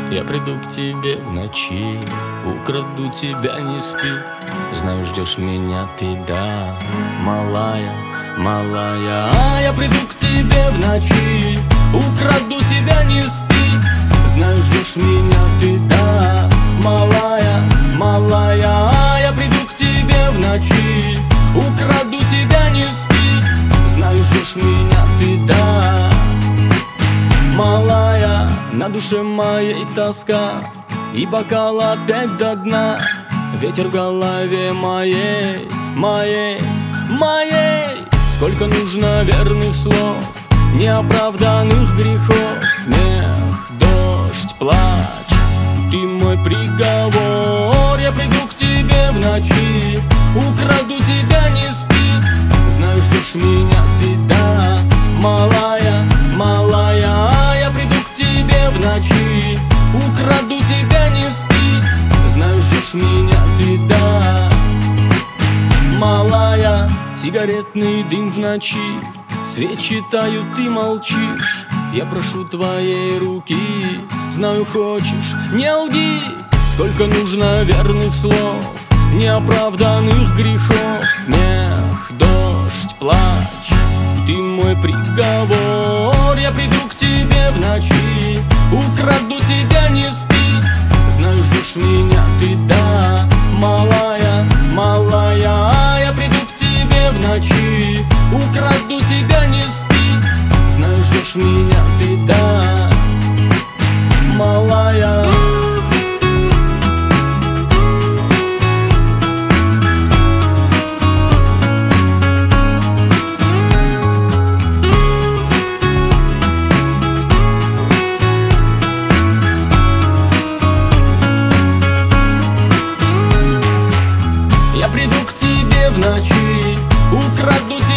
Я приду к тебе в ночи, украду тебя, не спи. Знаю, ждешь меня ты, да, малая, малая. Я приду к тебе в ночи, украду тебя, не спи. Знаю, ждешь меня ты, да, малая, малая. Я приду к тебе в ночи, украду тебя, не спи. Знаю, ждешь меня ты, да, малая. На душе моей тоска, и бокал опять до дна. Ветер в голове моей, моей, моей. Сколько нужно верных слов, неоправданных грехов. Смех, дождь, плач, ты мой приговор. Я приду к тебе в ночи, украду тебя, не спи. Знаю, ждешь меня ты, да, малая, малая. Я приду к тебе в ночи, украду тебя, не спи. Знаю, ждешь меня ты, да, малая. Сигаретный дым в ночи, свечи тают, ты молчишь. Я прошу твоей руки, знаю, хочешь, не лги. Сколько нужно верных слов, неоправданных грехов. Смех, дождь, плач, ты мой приговор. Я приду к тебе в ночи, украду тебя, не спи. Знаю, ждешь меня ты, да, малая, малая. Я приду к тебе в ночи, украду тебя, не спи. Знаю, ждешь меня ты, да, малая. Я приду к тебе в ночи, украду